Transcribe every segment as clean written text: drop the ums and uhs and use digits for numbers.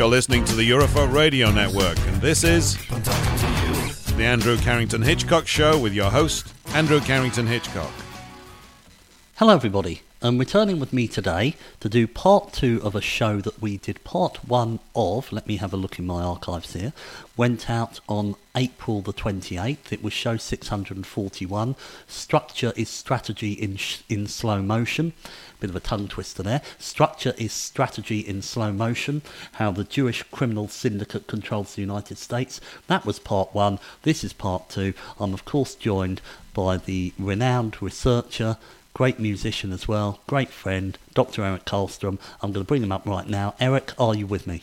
You're listening to the Europhone Radio Network, and this is the Andrew Carrington Hitchcock Show with your host, Andrew Carrington Hitchcock. Hello everybody, returning with me today to do part 2 of a show that we did part 1 of. Let me have a look in my archives here. Went out on April the 28th. It was show 641. Structure is strategy in slow motion. Bit of a tongue twister there. Structure is strategy in slow motion. How the Jewish criminal syndicate controls the United States. That was part 1. This is part 2. I'm of course joined by the renowned researcher, great musician as well, great friend, Dr. Eric Karlstrom. I'm going to bring him up right now. Eric, are you with me?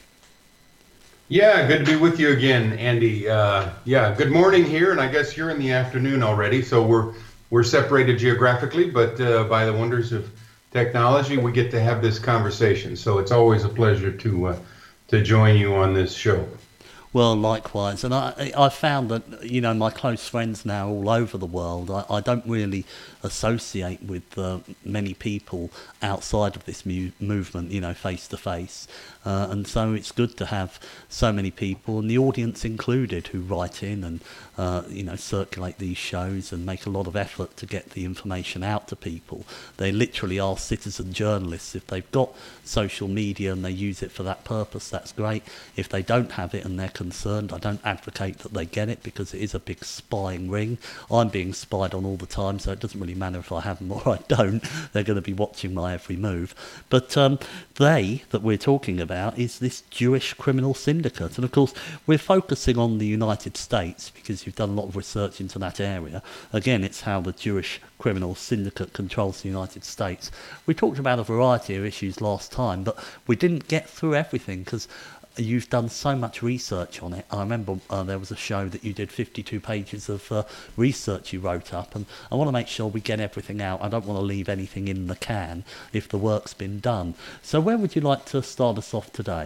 Yeah, good to be with you again, Andy. Good morning here, and I guess you're in the afternoon already, so we're separated geographically, but by the wonders of technology, we get to have this conversation. So it's always a pleasure to join you on this show. Well, likewise, and I found that, you know, my close friends now all over the world, I don't really associate with many people outside of this movement, you know, face to face, and so it's good to have so many people, and the audience included, who write in and circulate these shows and make a lot of effort to get the information out to people. They literally are citizen journalists. If they've got social media and they use it for that purpose, that's great. If they don't have it and they're concerned, I don't advocate that they get it, because it is a big spying ring. I'm being spied on all the time, so it doesn't really matter if I have them or I don't. They're going to be watching my every move. But they that we're talking about is this Jewish criminal syndicate. And of course, we're focusing on the United States because you've done a lot of research into that area. Again, it's how the Jewish criminal syndicate controls the United States. We talked about a variety of issues last time, but we didn't get through everything because you've done so much research on it. I remember there was a show that you did 52 pages of research you wrote up, and I want to make sure we get everything out. I don't want to leave anything in the can if the work's been done. So where would you like to start us off today?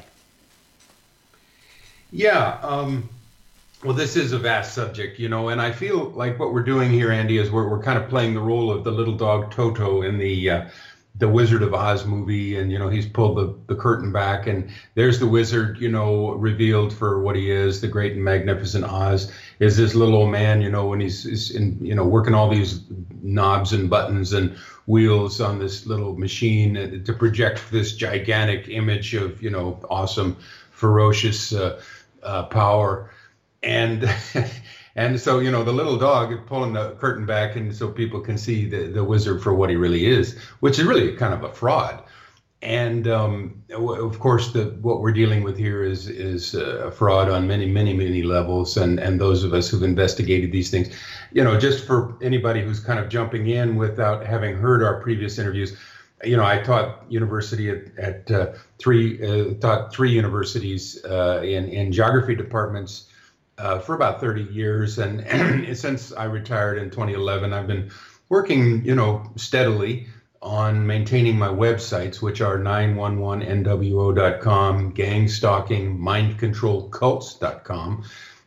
Yeah, well, this is a vast subject, you know, and I feel like what we're doing here, Andy, is we're kind of playing the role of the little dog Toto in the Wizard of Oz movie, and, you know, he's pulled the curtain back, and there's the wizard, you know, revealed for what he is. The great and magnificent Oz is this little old man, you know, and he's in, you know, working all these knobs and buttons and wheels on this little machine to project this gigantic image of, you know, awesome, ferocious power. And and so, you know, the little dog is pulling the curtain back, and so people can see the wizard for what he really is, which is really kind of a fraud. And of course, what we're dealing with here is a fraud on many levels. And those of us who've investigated these things, you know, just for anybody who's kind of jumping in without having heard our previous interviews, you know, I taught university at three universities in geography departments for about 30 years. And since I retired in 2011, I've been working, you know, steadily on maintaining my websites, which are 911nwo.com, gangstalking, mindcontrolcults.com,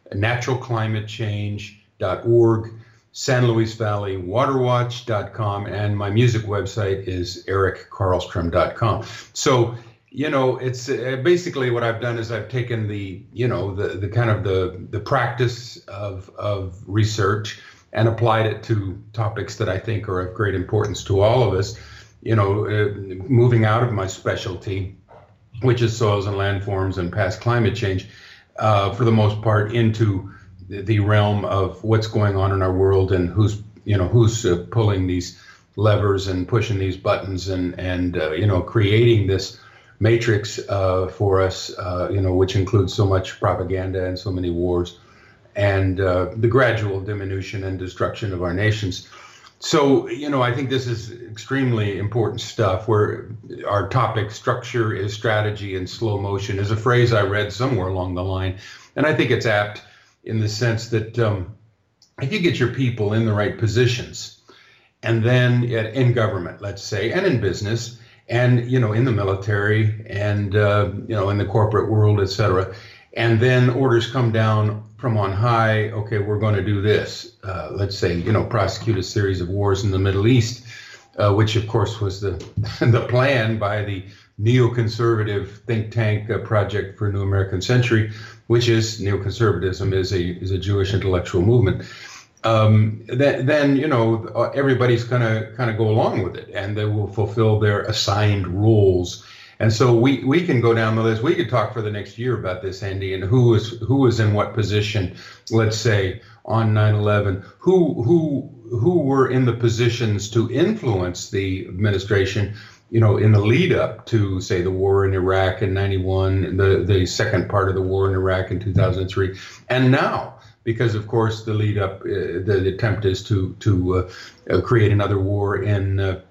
naturalclimatechange.org, San Luis Valley Waterwatch.com, and my music website is erickarlstrom.com. So, you know, it's basically what I've done is I've taken the kind of the practice of research and applied it to topics that I think are of great importance to all of us, you know, moving out of my specialty, which is soils and landforms and past climate change, for the most part, into the realm of what's going on in our world and who's pulling these levers and pushing these buttons and creating this matrix for us, which includes so much propaganda and so many wars, and the gradual diminution and destruction of our nations. So, you know, I think this is extremely important stuff, where our topic, structure is strategy in slow motion, is a phrase I read somewhere along the line. And I think it's apt in the sense that if you get your people in the right positions, and then in government, let's say, and in business, and, you know, in the military, and, in the corporate world, et cetera, and then orders come down from on high, okay, we're going to do this. Let's say, you know, prosecute a series of wars in the Middle East, which of course was the plan by the neoconservative think tank Project for a New American Century, which is neoconservatism is a Jewish intellectual movement. Then everybody's gonna kind of go along with it, and they will fulfill their assigned roles. And so we can go down the list. We could talk for the next year about this, Andy, and who was in what position. Let's say on 9/11, who were in the positions to influence the administration, in the lead up to, say, the war in Iraq in 91, the second part of the war in Iraq in 2003, and now. Because, of course, the lead up, the attempt is to create another war in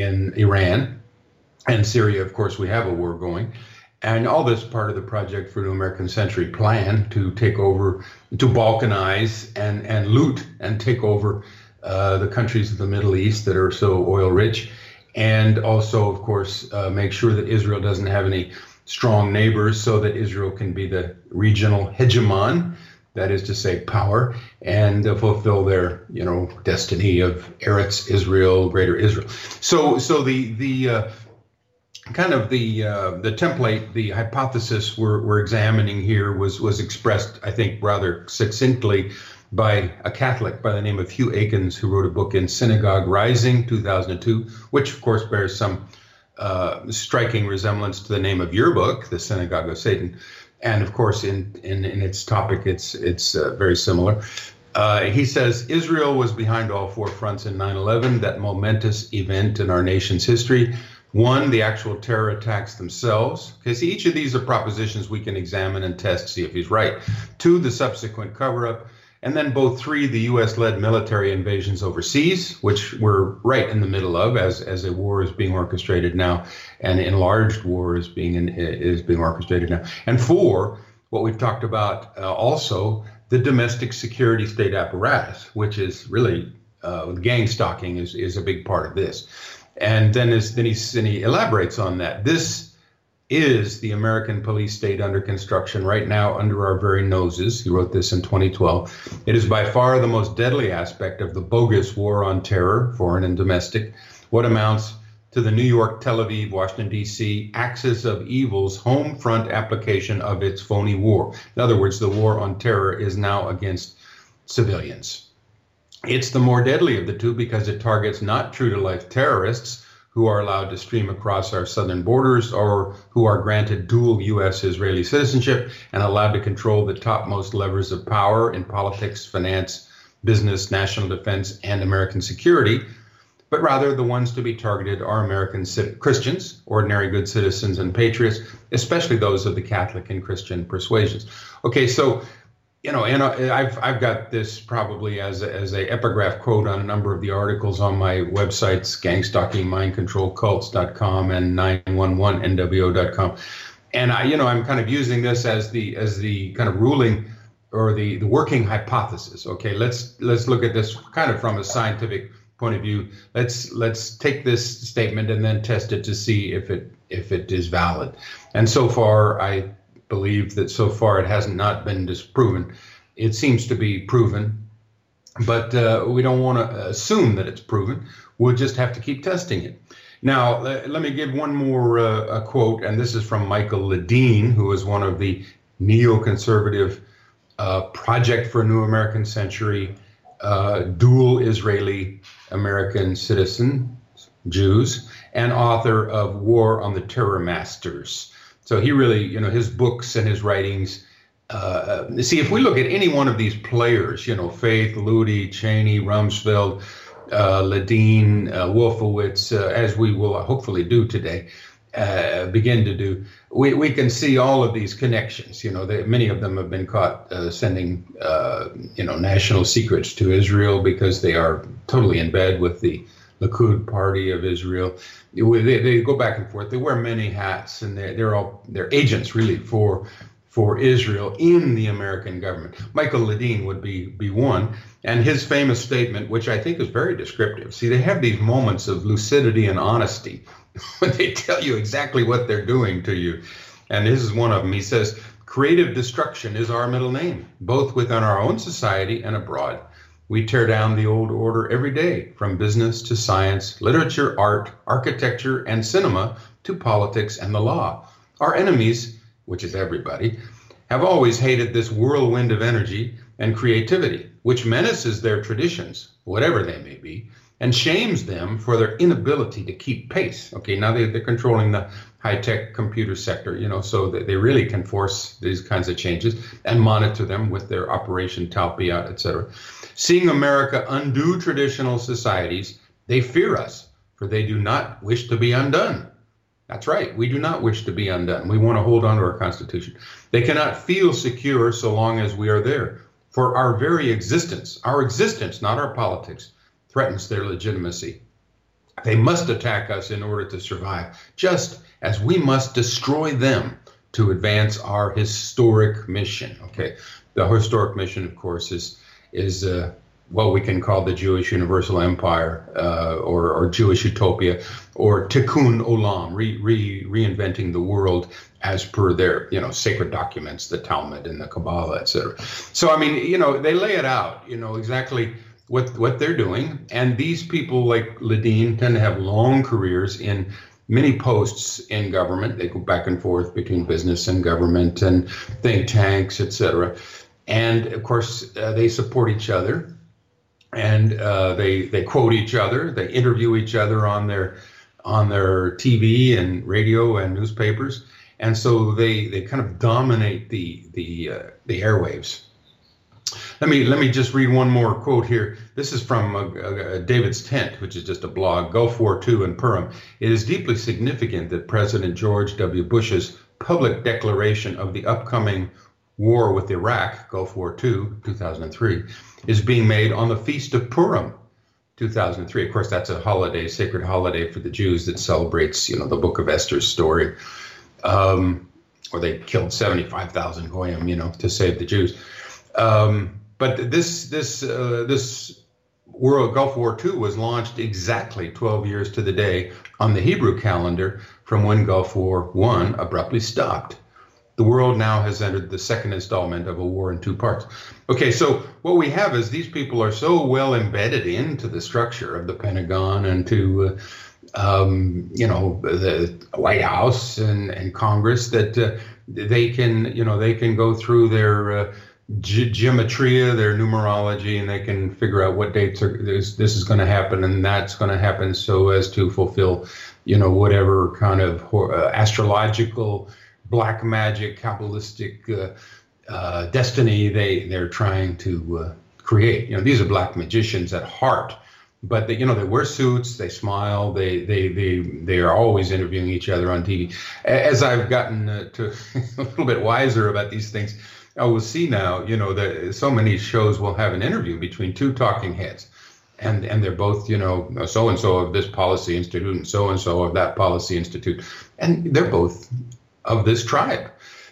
Iran and Syria. Of course, we have a war going, and all this part of the Project for a New American Century plan to take over, to balkanize and loot and take over the countries of the Middle East that are so oil rich, and also, of course, make sure that Israel doesn't have any strong neighbors, so that Israel can be the regional hegemon. That is to say, power, and fulfill their, destiny of Eretz Israel, Greater Israel. So the kind of the template, the hypothesis we're examining here was expressed, I think, rather succinctly by a Catholic by the name of Hugh Akins, who wrote a book in Synagogue Rising, 2002, which of course bears some striking resemblance to the name of your book, The Synagogue of Satan. And of course, in its topic, it's very similar. He says, Israel was behind all four fronts in 9/11, that momentous event in our nation's history. One, the actual terror attacks themselves. Okay, see, each of these are propositions we can examine and test, see if he's right. Two, the subsequent cover-up. And then both three, the U.S.-led military invasions overseas, which we're right in the middle of as a war is being orchestrated now, and enlarged war is being orchestrated now. And four, what we've talked about also, the domestic security state apparatus, which is really gang stalking is a big part of this. And then he elaborates on that. This is the American police state under construction right now under our very noses. He wrote this in 2012. It is by far the most deadly aspect of the bogus war on terror, foreign and domestic, what amounts to the New York, Tel Aviv, Washington, D.C. axis of evil's home front application of its phony war. In other words, the war on terror is now against civilians. It's the more deadly of the two because it targets not true-to-life terrorists who are allowed to stream across our southern borders or who are granted dual U.S.-Israeli citizenship and allowed to control the topmost levers of power in politics, finance, business, national defense, and American security, but rather the ones to be targeted are American Christians, ordinary good citizens and patriots, especially those of the Catholic and Christian persuasions. Okay, so and I've got this probably as a epigraph quote on a number of the articles on my websites, gangstalkingmindcontrolcults.com and 911nwo.com. And I'm kind of using this as the kind of ruling or the working hypothesis. Okay, let's look at this kind of from a scientific point of view. Let's take this statement and then test it to see if it is valid. And so far, I believe that so far it has not been disproven. It seems to be proven, but we don't want to assume that it's proven. We'll just have to keep testing it. Now, let me give one more quote, and this is from Michael Ledeen, who is one of the neoconservative Project for a New American Century dual Israeli American citizen, Jews, and author of War on the Terror Masters. So he really, his books and his writings, see, if we look at any one of these players, Faith, Ludi, Cheney, Rumsfeld, Ledeen, Wolfowitz, as we will hopefully do today, begin to do, we can see all of these connections. Many of them have been caught sending, national secrets to Israel because they are totally in bed with the Likud party of Israel. They go back and forth. They wear many hats, and they're agents really for Israel in the American government. Michael Ledeen would be one, and his famous statement, which I think is very descriptive. See, they have these moments of lucidity and honesty when they tell you exactly what they're doing to you. And this is one of them. He says, "Creative destruction is our middle name, both within our own society and abroad. We tear down the old order every day, from business to science, literature, art, architecture, and cinema, to politics and the law. Our enemies, which is everybody, have always hated this whirlwind of energy and creativity, which menaces their traditions, whatever they may be, and shames them for their inability to keep pace. Okay, now they're controlling the high-tech computer sector, so that they really can force these kinds of changes and monitor them with their Operation Talpiot, etc. Seeing America undo traditional societies, they fear us, for they do not wish to be undone. That's right, we do not wish to be undone. We want to hold on to our Constitution. They cannot feel secure so long as we are there, for our very existence, not our politics, threatens their legitimacy. They must attack us in order to survive, just as we must destroy them to advance our historic mission. Okay, the historic mission, of course, is what we can call the Jewish Universal Empire, or Jewish Utopia, or Tikkun Olam, reinventing the world as per their sacred documents, the Talmud and the Kabbalah, etc. So I mean, they lay it out, exactly what they're doing. And these people like Ledeen tend to have long careers in many posts in government. They go back and forth between business and government and think tanks, etc. And of course, they support each other, and they quote each other. They interview each other on their TV and radio and newspapers, and so they kind of dominate the airwaves. Let me just read one more quote here. This is from David's Tent, which is just a blog, Gulf War II and Purim. It is deeply significant that President George W. Bush's public declaration of the upcoming war with Iraq, Gulf War II, 2003, is being made on the Feast of Purim, 2003. Of course, that's a holiday, sacred holiday for the Jews that celebrates, the Book of Esther's story, where they killed 75,000 goyim, to save the Jews. But this World Gulf War II was launched exactly 12 years to the day on the Hebrew calendar from when Gulf War I abruptly stopped. The world now has entered the second installment of a war in two parts. Okay, so what we have is these people are so well embedded into the structure of the Pentagon and to the White House and Congress that they can go through their gematria, their numerology, and they can figure out what dates this is going to happen and that's going to happen, so as to fulfill, whatever kind of astrological, black magic, Kabbalistic destiny they're trying to create. These are black magicians at heart, but they wear suits, they smile, they are always interviewing each other on TV. As I've gotten to a little bit wiser about these things, I will see now, that so many shows will have an interview between two talking heads, and they're both, so-and-so of this policy institute and so-and-so of that policy institute, and they're both of this tribe.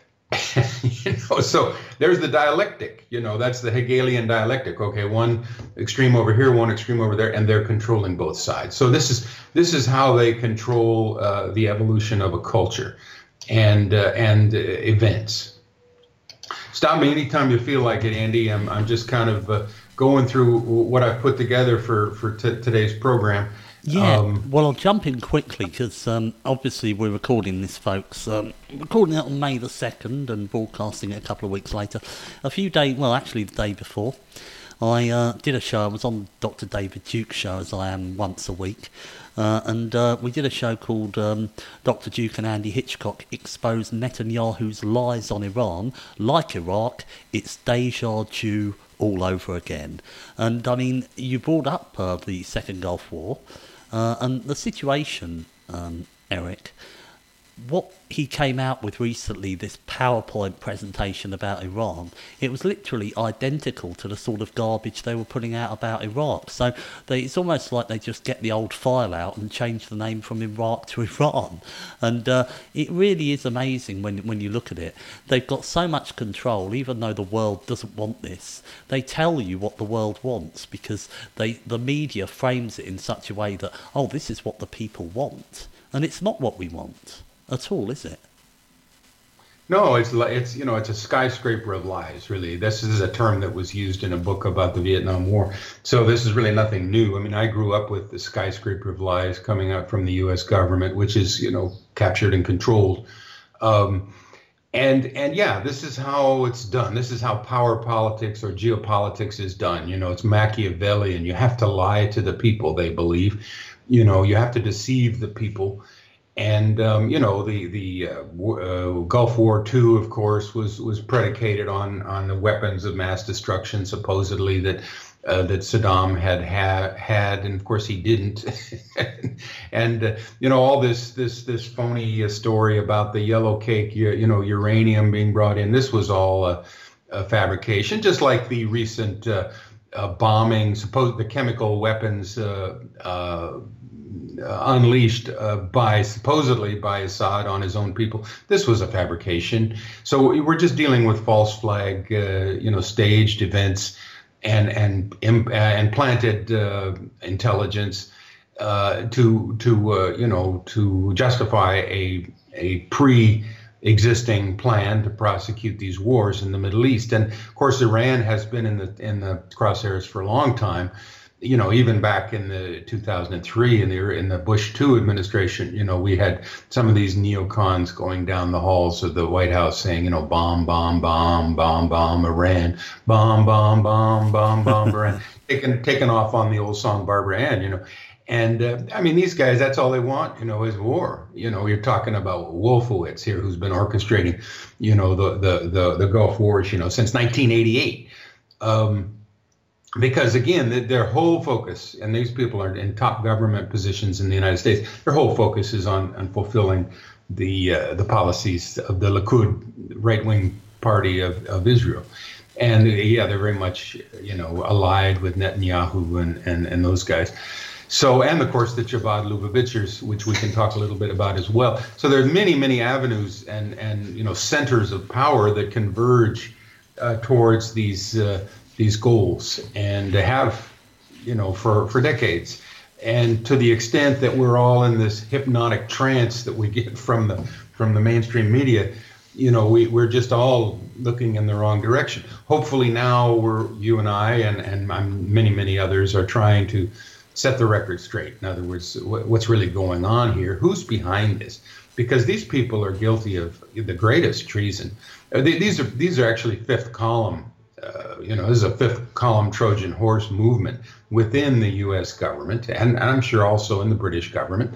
So there's the dialectic, that's the Hegelian dialectic. Okay, one extreme over here, one extreme over there, and they're controlling both sides. So this is how they control the evolution of a culture and events. Stop me anytime you feel like it, Andy. I'm just kind of going through what I've put together for today's program. Yeah, well, I'll jump in quickly because obviously we're recording this, folks. Recording it on May the 2nd and broadcasting it a couple of weeks later. Actually the day before, I did a show. I was on Dr. David Duke's show, as I am once a week. And we did a show called Dr. Duke and Andy Hitchcock Expose Netanyahu's Lies on Iran. Like Iraq, it's deja vu all over again. And I mean, you brought up the Second Gulf War and the situation, Eric. What he came out with recently, this PowerPoint presentation about Iran, it was literally identical to the sort of garbage they were putting out about Iraq. So it's almost like they just get the old file out and change the name from Iraq to Iran. And it really is amazing when you look at it. They've got so much control, even though the world doesn't want this. They tell you what the world wants because the media frames it in such a way that, this is what the people want. And it's not what we want at all, is it? No, it's it's a skyscraper of lies, really. This is a term that was used in a book about the Vietnam War. So this is really nothing new. I mean, I grew up with the skyscraper of lies coming out from the U.S. government, which is, captured and controlled. And yeah, this is how it's done. This is how power politics or geopolitics is done. It's Machiavellian. You have to lie to the people, they believe. You have to deceive the people. And the Gulf War II, of course, was predicated on the weapons of mass destruction, supposedly that Saddam had, and of course he didn't. And all this phony story about the yellow cake, uranium being brought in. This was all a fabrication, just like the recent bombing, the chemical weapons. Unleashed supposedly by Assad on his own people. This was a fabrication. So we're just dealing with false flag, staged events and planted intelligence to justify a pre-existing plan to prosecute these wars in the Middle East. And of course, Iran has been in the crosshairs for a long time. Even back in the 2003 in the Bush II administration, we had some of these neocons going down the halls of the White House saying, bomb, bomb, bomb, bomb, bomb, Iran, bomb, bomb, bomb, bomb, bomb, Iran, taking off on the old song Barbara Ann, And these guys, that's all they want, is war. You're talking about Wolfowitz here, who's been orchestrating, the Gulf Wars, since 1988. Because again, their whole focus, and these people are in top government positions in the United States, their whole focus is on fulfilling the policies of the Likud right-wing party of Israel. And yeah, they're very much, allied with Netanyahu and those guys. So, and of course the Chabad Lubavitchers, which we can talk a little bit about as well. So there's many, many avenues and centers of power that converge towards these goals, and to have, for decades. And to the extent that we're all in this hypnotic trance that we get from the mainstream media, we're just all looking in the wrong direction. Hopefully now you and I and many, many others are trying to set the record straight. In other words, what's really going on here? Who's behind this? Because these people are guilty of the greatest treason. These are actually fifth column. This is a fifth column Trojan horse movement within the U.S. government, and I'm sure also in the British government,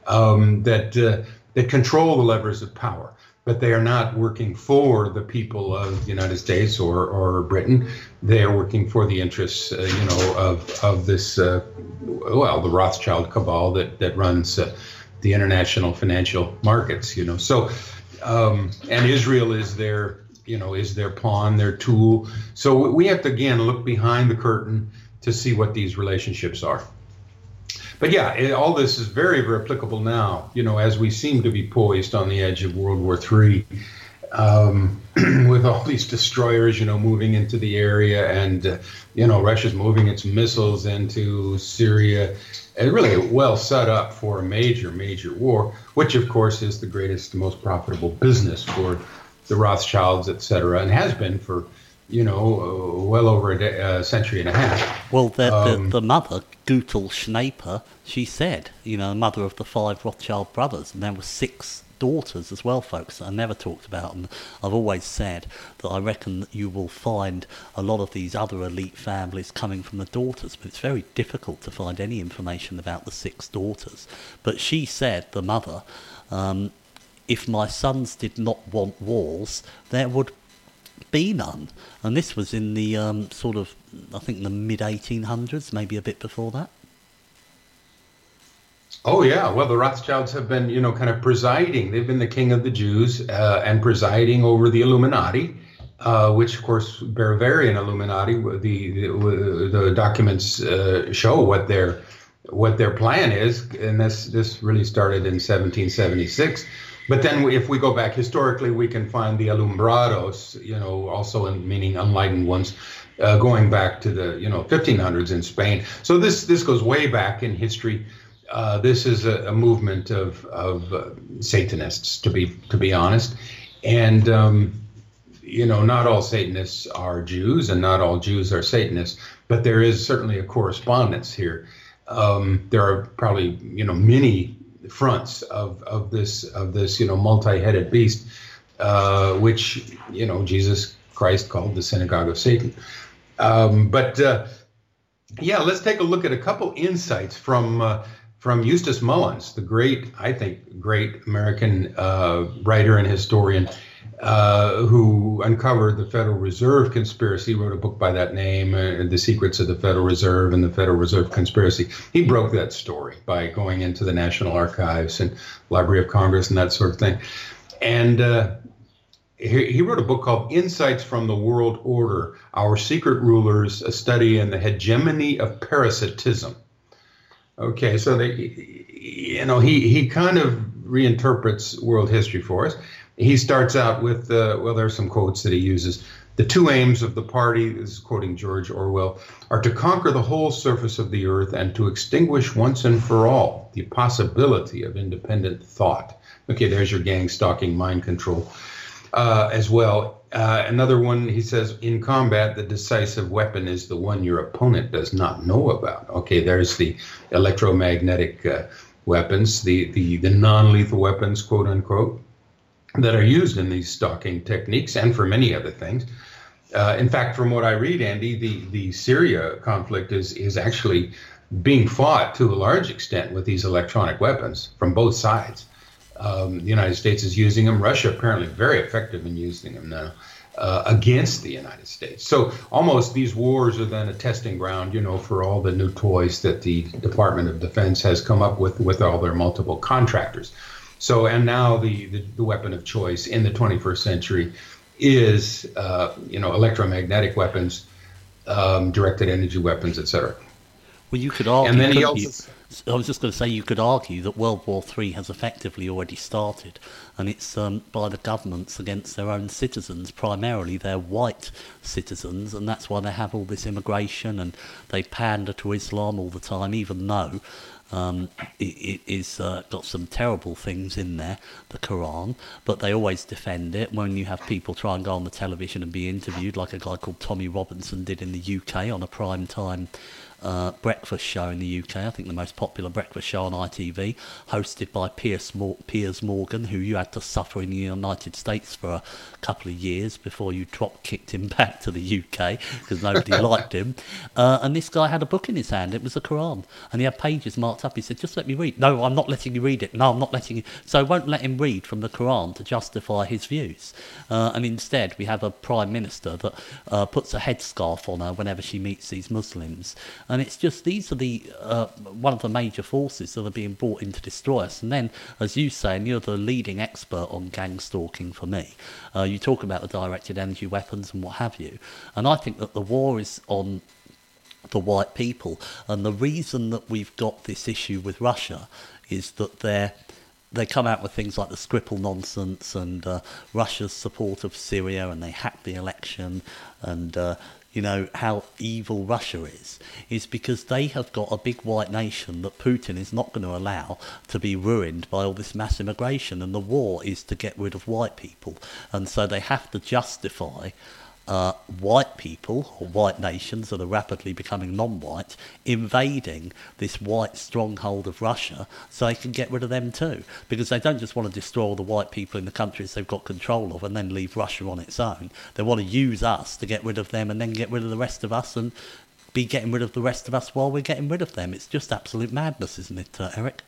that control the levers of power. But they are not working for the people of the United States or Britain. They are working for the interests, of this, the Rothschild cabal that runs the international financial markets. So, and Israel is their pawn, their tool. So we have to, again, look behind the curtain to see what these relationships are. But yeah, all this is very, very applicable now, as we seem to be poised on the edge of World War III, with all these destroyers, moving into the area, and, Russia's moving its missiles into Syria, and really well set up for a major, major war, which of course is the greatest, most profitable business for the Rothschilds, et cetera, and has been for, well over a century and a half. Well, the mother, Gutel Schnaper, she said, mother of the 5 Rothschild brothers, and there were 6 daughters as well, folks, that I never talked about. And I've always said that I reckon that you will find a lot of these other elite families coming from the daughters, but it's very difficult to find any information about the 6 daughters. But she said, the mother, if my sons did not want wars, there would be none. And this was in the I think the mid-1800s, maybe a bit before that. Oh, yeah. Well, the Rothschilds have been, kind of presiding. They've been the king of the Jews and presiding over the Illuminati, which, of course, Bavarian Illuminati. The documents show what their plan is, and this really started in 1776. But then if we go back historically, we can find the Alumbrados, also meaning enlightened ones, going back to the 1500s in Spain. So this goes way back in history. This is a movement of Satanists, to be honest, And, not all Satanists are Jews and not all Jews are Satanists, but there is certainly a correspondence here. There are probably, many fronts of this multi-headed beast, which, Jesus Christ called the synagogue of Satan. Let's take a look at a couple insights from Eustace Mullins, the great American writer and historian who uncovered the Federal Reserve conspiracy, wrote a book by that name, The Secrets of the Federal Reserve and the Federal Reserve Conspiracy. He broke that story by going into the National Archives and Library of Congress and that sort of thing. And he wrote a book called Insights from the World Order, Our Secret Rulers, a Study in the Hegemony of Parasitism. Okay, so he kind of reinterprets world history for us. He starts out with, there's some quotes that he uses. The two aims of the party, this is quoting George Orwell, are to conquer the whole surface of the earth and to extinguish once and for all the possibility of independent thought. Okay, there's your gang stalking mind control as well. Another one, he says, in combat, the decisive weapon is the one your opponent does not know about. Okay, there's the electromagnetic weapons, the non-lethal weapons, quote unquote, that are used in these stalking techniques and for many other things. In fact, from what I read, Andy, the Syria conflict is actually being fought to a large extent with these electronic weapons from both sides. The United States is using them. Russia apparently very effective in using them now against the United States. So almost these wars are then a testing ground, for all the new toys that the Department of Defense has come up with all their multiple contractors. So, and now the weapon of choice in the 21st century is, electromagnetic weapons, directed energy weapons, etc. Well, you could argue. And then I was just going to say, you could argue that World War III has effectively already started, and it's by the governments against their own citizens, primarily their white citizens, and that's why they have all this immigration and they pander to Islam all the time, even though it is got some terrible things in there, the Quran, but they always defend it. When you have people try and go on the television and be interviewed, like a guy called Tommy Robinson did in the UK on a prime time breakfast show in the UK, I think the most popular breakfast show on ITV, hosted by Piers Morgan, who you had to suffer in the United States for a couple of years before you drop-kicked him back to the UK because nobody liked him. And this guy had a book in his hand. It was the Quran, and he had pages marked up. He said, just let me read. No, I'm not letting you read it. No, I'm not letting you. So I won't let him read from the Quran to justify his views. And instead, we have a prime minister that puts a headscarf on her whenever she meets these Muslims. And it's just, these are the one of the major forces that are being brought in to destroy us. And then, as you say, and you're the leading expert on gang stalking for me, you talk about the directed energy weapons and what have you. And I think that the war is on the white people. And the reason that we've got this issue with Russia is that they come out with things like the Skripal nonsense and Russia's support of Syria, and they hack the election, and how evil Russia is because they have got a big white nation that Putin is not going to allow to be ruined by all this mass immigration, and the war is to get rid of white people, and so they have to justify white people or white nations that are rapidly becoming non-white invading this white stronghold of Russia so they can get rid of them too, because they don't just want to destroy all the white people in the countries they've got control of and then leave Russia on its own. They want to use us to get rid of them and then get rid of the rest of us and be getting rid of the rest of us while we're getting rid of them. It's just absolute madness, isn't it, Eric?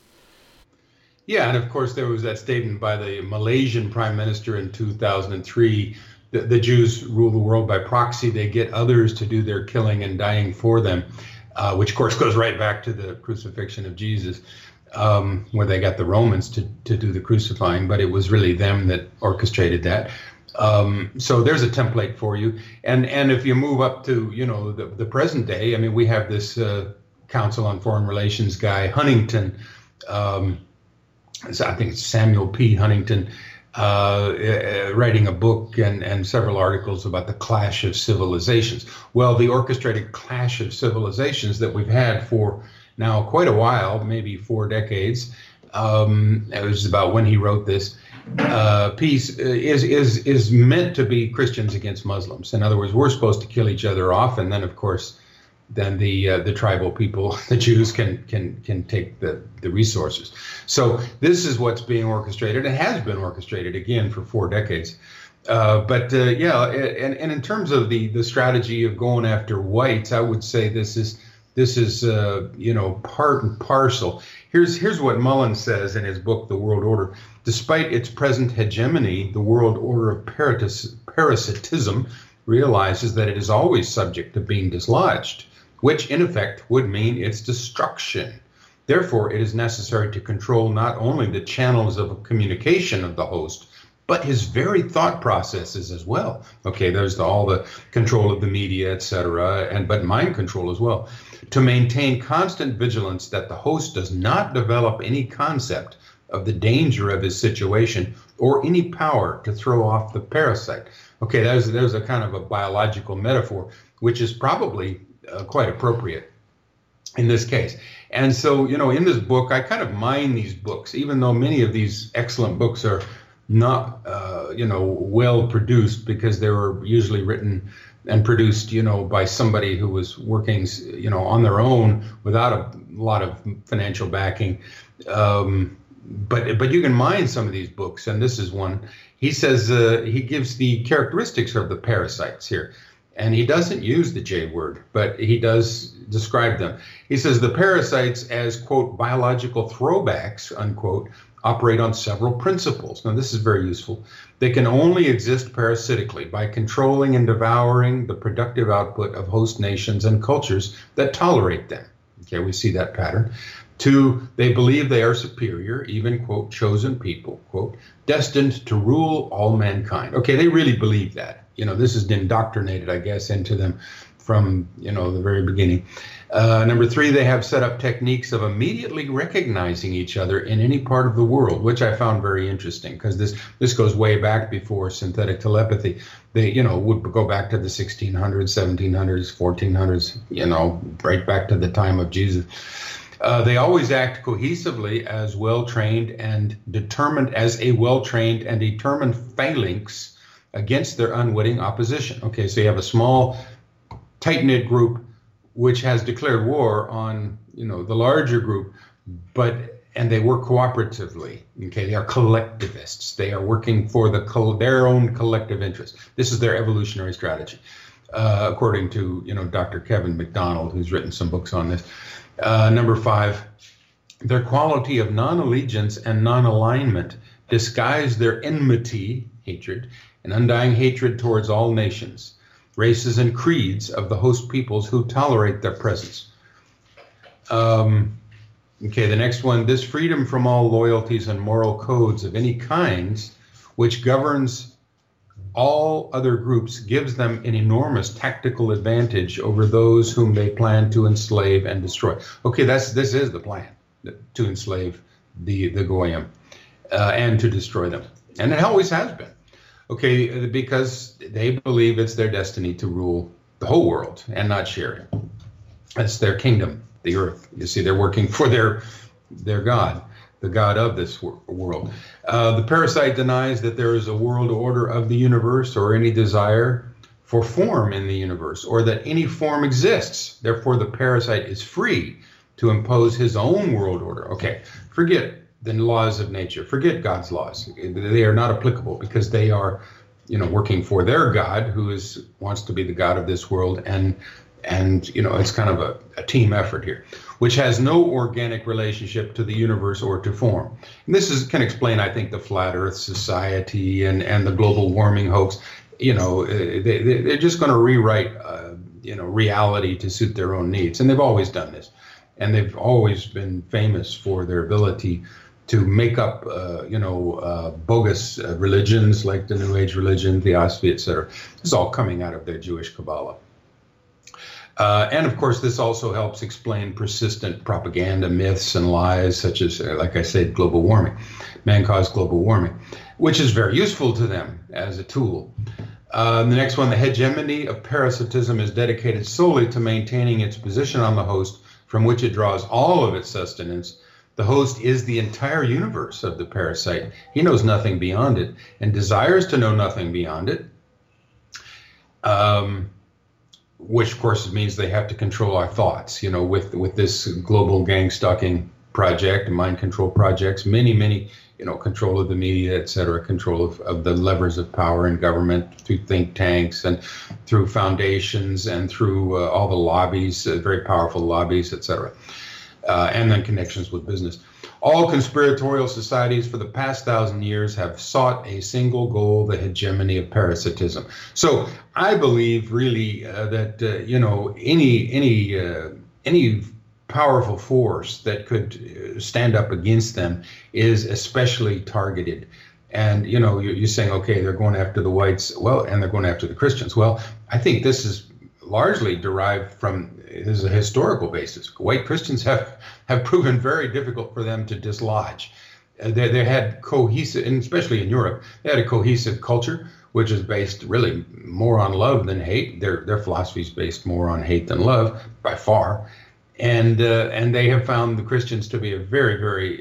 Yeah, and of course there was that statement by the Malaysian Prime Minister in 2003, the Jews rule the world by proxy. They get others to do their killing and dying for them, which of course goes right back to the crucifixion of Jesus, where they got the Romans to do the crucifying, but it was really them that orchestrated that. So there's a template for you. And if you move up to, the present day, I mean, we have this Council on Foreign Relations guy, Huntington, I think it's Samuel P. Huntington, writing a book and several articles about the clash of civilizations. Well, the orchestrated clash of civilizations that we've had for now quite a while, maybe 4 decades, it was about when he wrote this, peace is meant to be Christians against Muslims. In other words, we're supposed to kill each other off, and then of course, then the tribal people, the Jews, can take the resources. So this is what's being orchestrated. It has been orchestrated again for 4 decades. And in terms of the strategy of going after whites, I would say this is part and parcel. Here's what Mullen says in his book, The World Order. Despite its present hegemony, the world order of parasitism realizes that it is always subject to being dislodged, which in effect would mean its destruction. Therefore, it is necessary to control not only the channels of communication of the host, but his very thought processes as well. Okay, there's all the control of the media, etc., but mind control as well. To maintain constant vigilance that the host does not develop any concept of the danger of his situation or any power to throw off the parasite. Okay, there's a kind of a biological metaphor, which is probably quite appropriate in this case. And so, in this book, I kind of mine these books, even though many of these excellent books are not, well produced, because they were usually written and produced, by somebody who was working, on their own without a lot of financial backing. But you can mine some of these books, and this is one. He says he gives the characteristics of the parasites here, and he doesn't use the J word, but he does describe them. He says the parasites as, quote, biological throwbacks, unquote, operate on several principles. Now, this is very useful. They can only exist parasitically by controlling and devouring the productive output of host nations and cultures that tolerate them. Okay, we see that pattern. 2, they believe they are superior, even, quote, chosen people, quote, destined to rule all mankind. Okay, they really believe that. This is indoctrinated, I guess, into them from, the very beginning. Number 3, they have set up techniques of immediately recognizing each other in any part of the world, which I found very interesting, because this goes way back before synthetic telepathy. They, would go back to the 1600s, 1700s, 1400s, right back to the time of Jesus. They always act cohesively as well-trained and determined phalanx against their unwitting opposition. Okay, so you have a small, tight-knit group which has declared war on, the larger group, and they work cooperatively. Okay, they are collectivists. They are working for their own collective interest. This is their evolutionary strategy, according to, Dr. Kevin MacDonald, who's written some books on this. Number 5, their quality of non-allegiance and non-alignment disguise their enmity, hatred, and undying hatred towards all nations, races, and creeds of the host peoples who tolerate their presence. The next one, this freedom from all loyalties and moral codes of any kind, which governs all other groups, gives them an enormous tactical advantage over those whom they plan to enslave and destroy. Okay, this is the plan, to enslave the Goyim and to destroy them. And it always has been. Okay, because they believe it's their destiny to rule the whole world and not share it. That's their kingdom, the earth. You see, they're working for their God, the God of this world. The parasite denies that there is a world order of the universe or any desire for form in the universe, or that any form exists. Therefore, the parasite is free to impose his own world order. Okay, forget the laws of nature. Forget God's laws. They are not applicable, because they are, working for their God, who wants to be the God of this world, and it's kind of a team effort here, which has no organic relationship to the universe or to form. And this can explain, I think, the flat Earth society and the global warming hoax. They're just going to rewrite, reality to suit their own needs, and they've always done this, and they've always been famous for their ability to make up, bogus religions like the New Age religion, Theosophy, etc. This is all coming out of their Jewish Kabbalah. And of course, this also helps explain persistent propaganda myths and lies, such as, like I said, global warming, man-caused global warming, which is very useful to them as a tool. The next one, the hegemony of parasitism is dedicated solely to maintaining its position on the host, from which it draws all of its sustenance, The host is the entire universe of the parasite. He knows nothing beyond it and desires to know nothing beyond it, which of course means they have to control our thoughts. With this global gang stalking project, mind control projects, many, control of the media, et cetera, control of the levers of power in government through think tanks and through foundations and through all the lobbies, very powerful lobbies, et cetera, and then connections with business. All conspiratorial societies for the past 1,000 years have sought a single goal, the hegemony of parasitism. So I believe really that, any powerful force that could stand up against them is especially targeted. And, you're saying, okay, they're going after the whites, well, and they're going after the Christians. Well, I think this is largely derived from, this is a historical basis. White Christians have proven very difficult for them to dislodge. They had cohesive, and especially in Europe, they had a cohesive culture, which is based really more on love than hate. Their philosophy is based more on hate than love, by far. And they have found the Christians to be a very, very,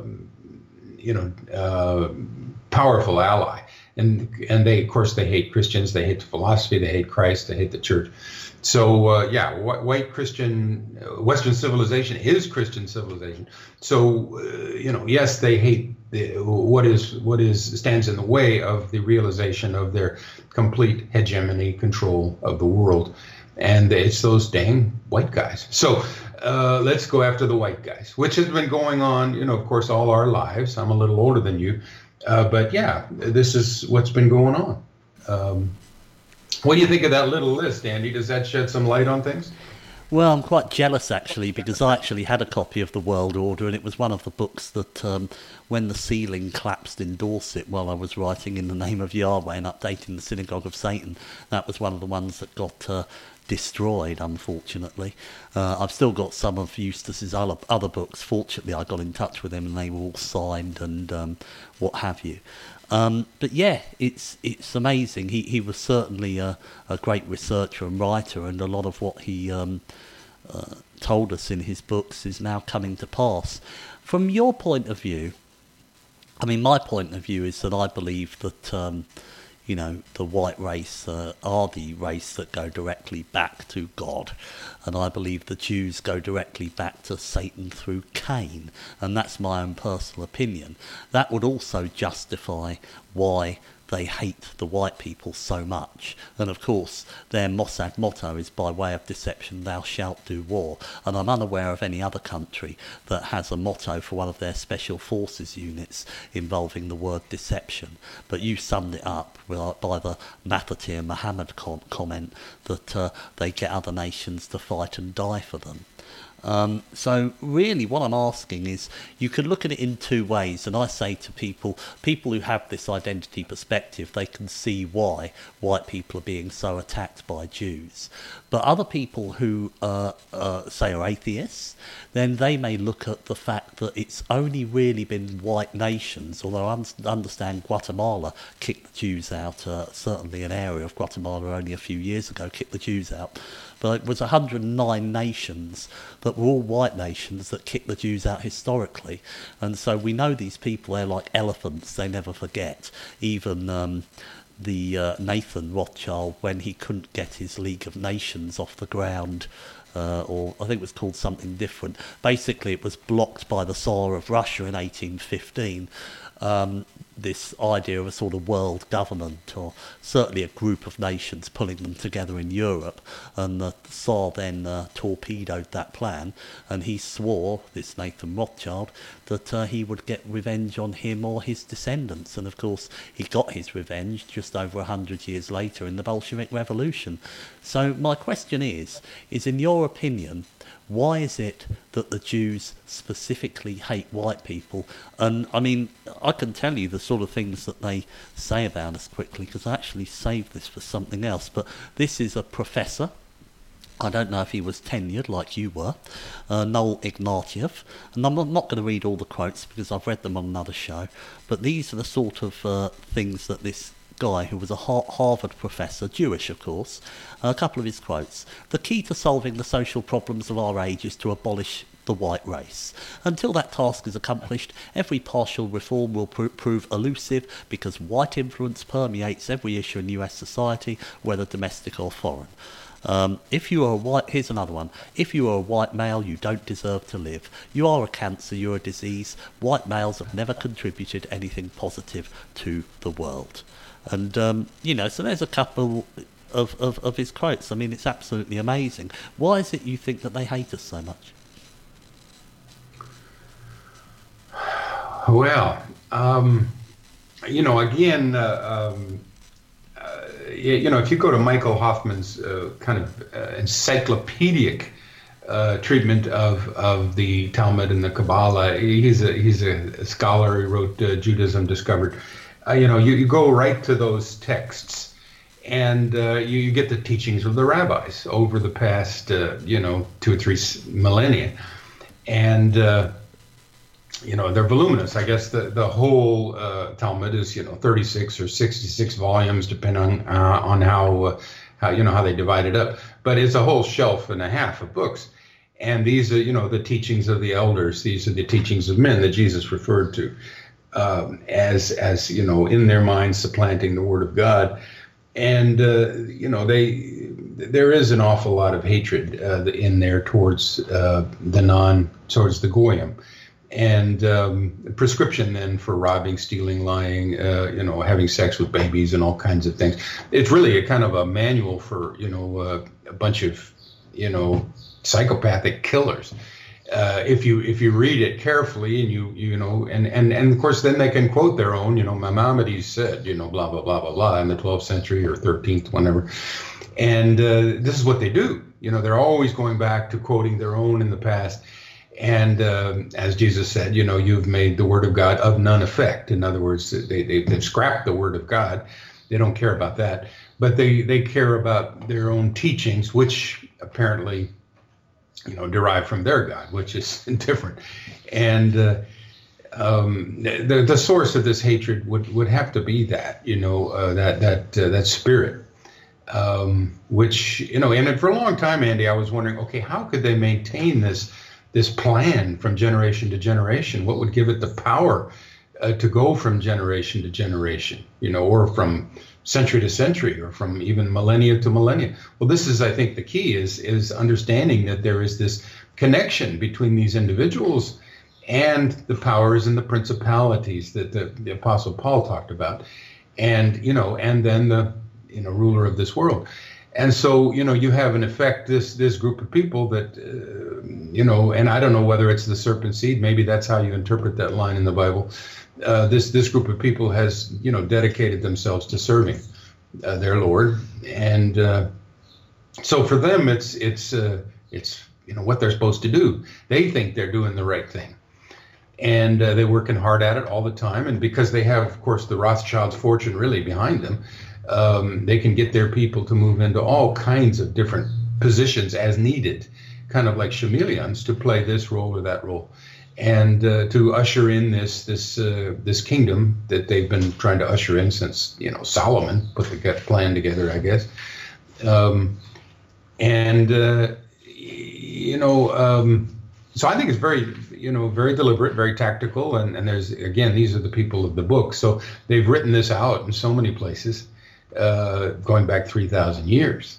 powerful ally. And they, of course, they hate Christians, they hate the philosophy, they hate Christ, they hate the church. So white Christian, Western civilization is Christian civilization. So yes, they hate what stands in the way of the realization of their complete hegemony, control of the world. And it's those dang white guys. So let's go after the white guys, which has been going on, of course, all our lives. I'm a little older than you. But yeah, this is what's been going on. What do you think of that little list, Andy? Does that shed some light on things? Well, I'm quite jealous, actually, because I actually had a copy of The World Order, and it was one of the books that, when the ceiling collapsed in Dorset while I was writing In the Name of Yahweh and updating the Synagogue of Satan, that was one of the ones that got destroyed, unfortunately. I've still got some of Eustace's other books. Fortunately, I got in touch with them and they were all signed and what have you. But yeah, it's amazing. He was certainly a great researcher and writer, and a lot of what he told us in his books is now coming to pass. From your point of view, I mean, my point of view is that I believe that the white race are the race that go directly back to God. And I believe the Jews go directly back to Satan through Cain. And that's my own personal opinion. That would also justify why they hate the white people so much. And of course, their Mossad motto is, by way of deception, thou shalt do war. And I'm unaware of any other country that has a motto for one of their special forces units involving the word deception. But you summed it up by the Mahathir Mohamad comment that they get other nations to fight and die for them. So really what I'm asking is, you can look at it in two ways, and I say to people who have this identity perspective, they can see why white people are being so attacked by Jews. But other people who say are atheists, then they may look at the fact that it's only really been white nations, although I understand Guatemala kicked the Jews out, certainly an area of Guatemala only a few years ago kicked the Jews out. But it was 109 nations that were all white nations that kicked the Jews out historically. And so we know these people, they're like elephants, they never forget. Even the Nathan Rothschild, when he couldn't get his League of Nations off the ground, or I think it was called something different. Basically, it was blocked by the Tsar of Russia in 1815. This idea of a sort of world government, or certainly a group of nations pulling them together in Europe, and the Tsar then torpedoed that plan, and he swore, this Nathan Rothschild, that he would get revenge on him or his descendants, and of course he got his revenge just over 100 years later in the Bolshevik Revolution. So my question is in your opinion, why is it that the Jews specifically hate white people? And I mean, I can tell you the sort of things that they say about us quickly, because I actually saved this for something else. But this is a professor. I don't know if he was tenured like you were, Noel Ignatieff. And I'm not going to read all the quotes because I've read them on another show. But these are the sort of things that this guy, who was a Harvard professor, Jewish of course, a couple of his quotes. The key to solving the social problems of our age is to abolish the white race. Until that task is accomplished, every partial reform will prove elusive because white influence permeates every issue in US society, whether domestic or foreign. If you are a white, here's another one. If you are a white male, you don't deserve to live. You are a cancer, you're a disease. White males have never contributed anything positive to the world. And, so there's a couple of his quotes. I mean, it's absolutely amazing. Why is it you think that they hate us so much? Well, again, if you go to Michael Hoffman's kind of encyclopedic treatment of the Talmud and the Kabbalah, he's a scholar. He wrote Judaism Discovered. You go right to those texts, and you get the teachings of the rabbis over the past 2 or 3 millennia, and they're voluminous. I guess the whole Talmud is 36 or 66 volumes, depending on how they divide it up. But it's a whole shelf and a half of books, and these are the teachings of the elders. These are the teachings of men that Jesus referred to as in their minds supplanting the Word of God. And there is an awful lot of hatred in there towards the Goyim. And prescription then for robbing, stealing, lying, having sex with babies and all kinds of things. It's really a kind of a manual for, a bunch of, psychopathic killers. If you read it carefully and and of course then they can quote their own, Maimonides said, blah, blah, blah, blah, blah, in the 12th century or 13th, whenever. And this is what they do. They're always going back to quoting their own in the past. And as Jesus said, you've made the word of God of none effect. In other words, they've scrapped the word of God. They don't care about that. But they care about their own teachings, which apparently, derive from their God, which is different. And the source of this hatred would have to be that, that spirit. Which, and for a long time, Andy, I was wondering, okay, how could they maintain this plan from generation to generation? What would give it the power to go from generation to generation, or from century to century, or from even millennia to millennia? Well, this is, I think, the key is understanding that there is this connection between these individuals and the powers and the principalities that the Apostle Paul talked about, and then the ruler of this world. And so, you have in effect this group of people that, and I don't know whether it's the serpent seed, maybe that's how you interpret that line in the Bible. This group of people has, dedicated themselves to serving their Lord. And so for them, it's what they're supposed to do. They think they're doing the right thing. And they're working hard at it all the time. And because they have, of course, the Rothschilds' fortune really behind them, they can get their people to move into all kinds of different positions as needed, kind of like chameleons, to play this role or that role, and to usher in this kingdom that they've been trying to usher in since Solomon put the plan together, I guess. So I think it's very very deliberate, very tactical, and there's, again, these are the people of the book, so they've written this out in so many places. Going back 3,000 years.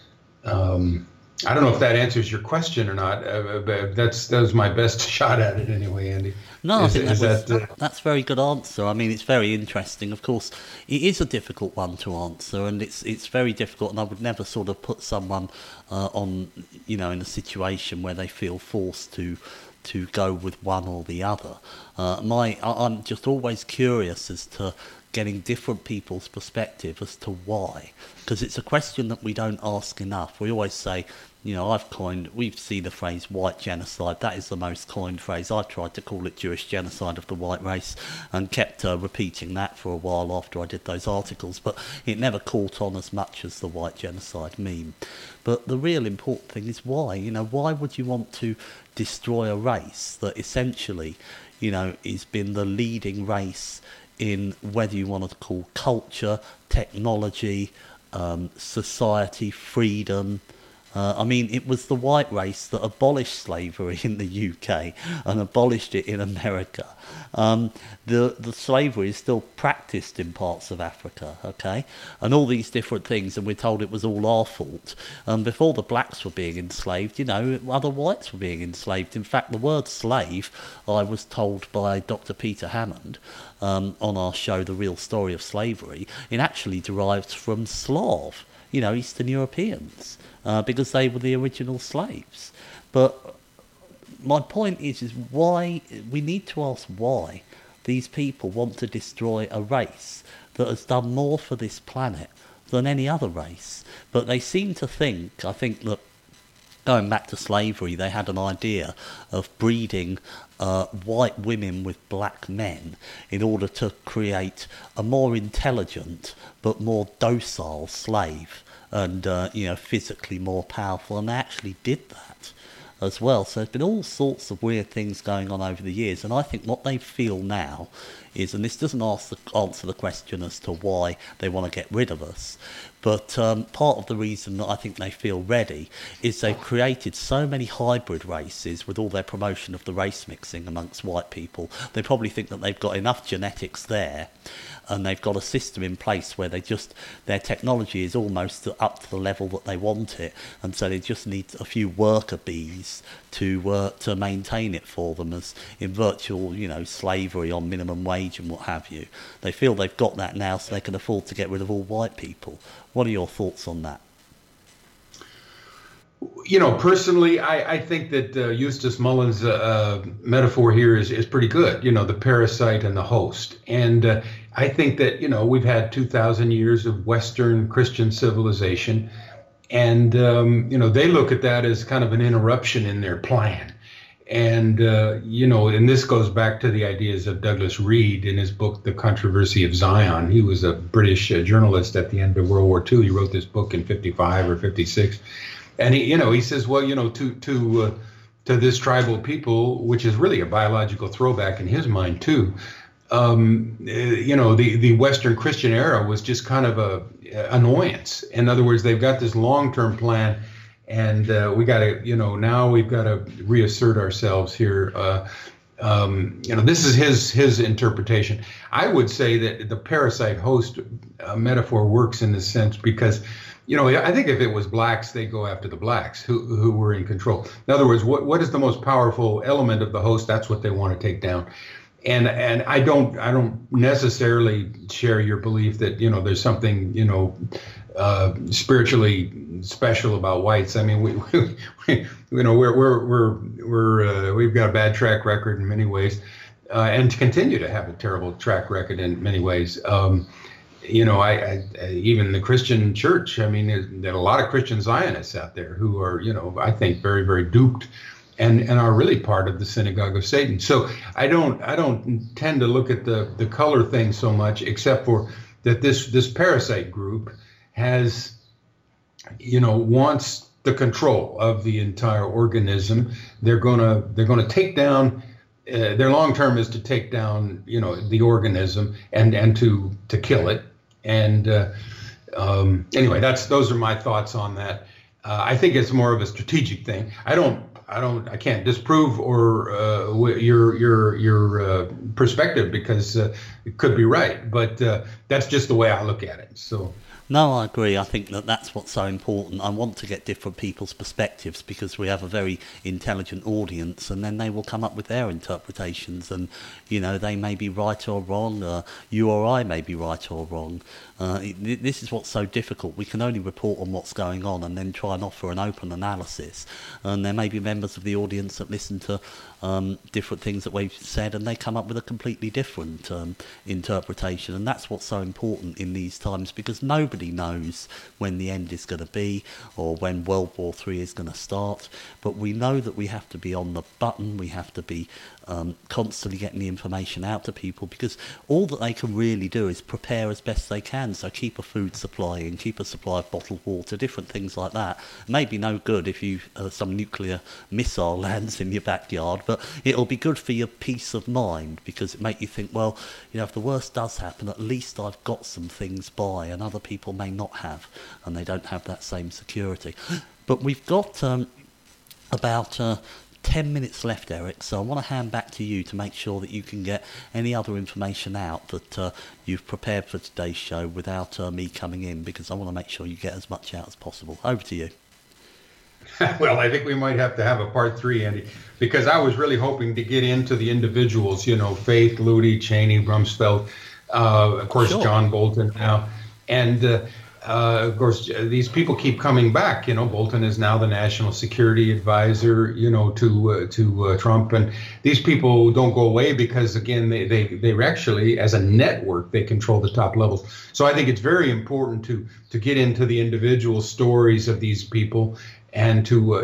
I don't know if that answers your question or not. But that was my best shot at it anyway, Andy. No, I think that's a very good answer. I mean, it's very interesting. Of course, it is a difficult one to answer, and it's very difficult. And I would never sort of put someone on, in a situation where they feel forced to go with one or the other. I'm just always curious as to getting different people's perspective as to why, because it's a question that we don't ask enough. We always say, we've seen the phrase white genocide. That is the most coined phrase. I tried to call it Jewish genocide of the white race and kept repeating that for a while after I did those articles, but it never caught on as much as the white genocide meme. But the real important thing is why. Why would you want to destroy a race that essentially, has been the leading race in whether you want to call culture, technology, society, freedom, I mean, it was the white race that abolished slavery in the UK and abolished it in America. The slavery is still practiced in parts of Africa, okay, and all these different things, and we're told it was all our fault. Before the blacks were being enslaved, other whites were being enslaved. In fact, the word slave, I was told by Dr. Peter Hammond on our show, The Real Story of Slavery, it actually derives from Slav, Eastern Europeans. Because they were the original slaves. But my point is why we need to ask why these people want to destroy a race that has done more for this planet than any other race. But they seem to think, I think that going back to slavery, they had an idea of breeding white women with black men in order to create a more intelligent but more docile slave. And, physically more powerful, and they actually did that as well. So there's been all sorts of weird things going on over the years, and I think what they feel now is, and this doesn't answer the question as to why they want to get rid of us, but part of the reason that I think they feel ready is they've created so many hybrid races with all their promotion of the race mixing amongst white people. They probably think that they've got enough genetics there, and they've got a system in place where their technology is almost up to the level that they want it, and so they just need a few worker bees to maintain it for them, as in virtual, slavery on minimum wage and what have you. They feel they've got that now, so they can afford to get rid of all white people. What are your thoughts on that? Personally, I think that Eustace Mullins' metaphor here is pretty good, the parasite and the host. And I think that, we've had 2,000 years of Western Christian civilization. And, they look at that as kind of an interruption in their plan. And, and this goes back to the ideas of Douglas Reed in his book, The Controversy of Zion. He was a British journalist at the end of World War II. He wrote this book in 55 or 56. And he says, well, to this tribal people, which is really a biological throwback in his mind too, the Western Christian era was just kind of a annoyance. In other words, they've got this long-term plan, and we got to, now we've got to reassert ourselves here. This is his interpretation. I would say that the parasite host metaphor works in this sense because, I think if it was blacks, they'd go after the blacks who were in control. In other words, what is the most powerful element of the host? That's what they want to take down. And I don't necessarily share your belief that there's something spiritually special about whites. I mean, we've got a bad track record in many ways, and continue to have a terrible track record in many ways. I even the Christian church. I mean, there are a lot of Christian Zionists out there who are, I think very, very duped, and are really part of the synagogue of Satan. So I don't tend to look at the color thing so much, except for that this parasite group has, wants the control of the entire organism. They're gonna take down. Their long term is to take down, the organism and to kill it. And anyway, those are my thoughts on that. I think it's more of a strategic thing. I can't disprove or your perspective because it could be right, but that's just the way I look at it. So. No, I agree. I think that's what's so important. I want to get different people's perspectives because we have a very intelligent audience, and then they will come up with their interpretations, and they may be right or wrong. You or I may be right or wrong. This is what's so difficult. We can only report on what's going on and then try and offer an open analysis. And there may be members of the audience that listen to different things that we've said, and they come up with a completely different interpretation. And that's what's so important in these times, because nobody knows when the end is going to be or when World War III is going to start. But we know that we have to be on the button. We have to be constantly getting the information out to people, because all that they can really do is prepare as best they can. So keep a food supply and keep a supply of bottled water, different things like that. Maybe no good if you some nuclear missile lands in your backyard, but it'll be good for your peace of mind, because it make you think, well, if the worst does happen, at least I've got some things by, and other people may not have, and they don't have that same security. But we've got about 10 minutes left, Eric, so I want to hand back to you to make sure that you can get any other information out that you've prepared for today's show without me coming in, because I want to make sure you get as much out as possible. Over to you. Well, I think we might have to have a part 3, Andy, because I was really hoping to get into the individuals, Faith, Ludi, Cheney, Rumsfeld, of course, sure. John Bolton now. And, of course, these people keep coming back. Bolton is now the national security advisor, to Trump. And these people don't go away because, again, they actually, as a network, they control the top levels. So I think it's very important to get into the individual stories of these people and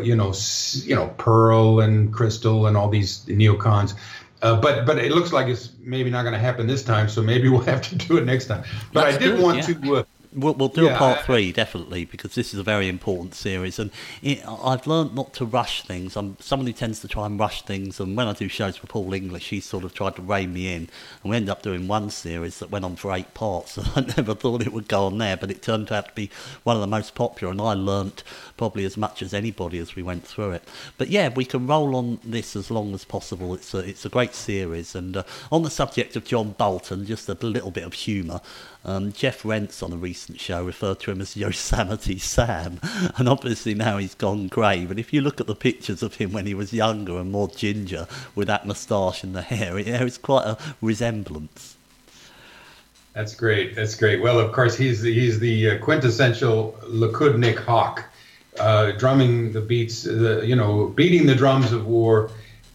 to, Pearl and Crystal and all these neocons. But it looks like it's maybe not going to happen this time, so maybe we'll have to do it next time. But I did want to... We'll do a part 3, definitely, because this is a very important series. And I've learned not to rush things. I'm someone who tends to try and rush things. And when I do shows for Paul English, he sort of tried to rein me in. And we ended up doing one series that went on for 8 parts. And I never thought it would go on there, but it turned out to be one of the most popular. And I learnt probably as much as anybody as we went through it. But yeah, we can roll on this as long as possible. It's a great series. And on the subject of John Bolton, just a little bit of humour. Jeff Rentz on a recent show referred to him as Yosemite Sam, and obviously now he's gone grey, but if you look at the pictures of him when he was younger and more ginger with that moustache and the hair, it's quite a resemblance. That's great. Well, of course, he's the quintessential Likudnik hawk, drumming the beats, beating the drums of war.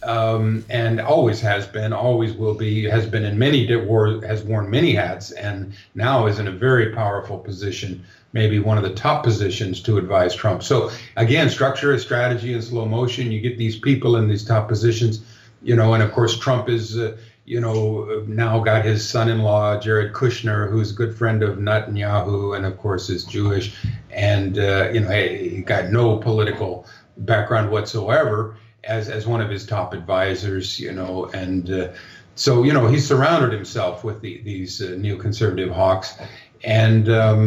And always has been, always will be, has been in many wars, has worn many hats, and now is in a very powerful position, maybe one of the top positions to advise Trump. So again, structure, strategy, and slow motion. You get these people in these top positions, and of course Trump is, now got his son-in-law Jared Kushner, who's a good friend of Netanyahu, and of course is Jewish, and he got no political background whatsoever. As one of his top advisors, and so he surrounded himself with these neoconservative hawks, and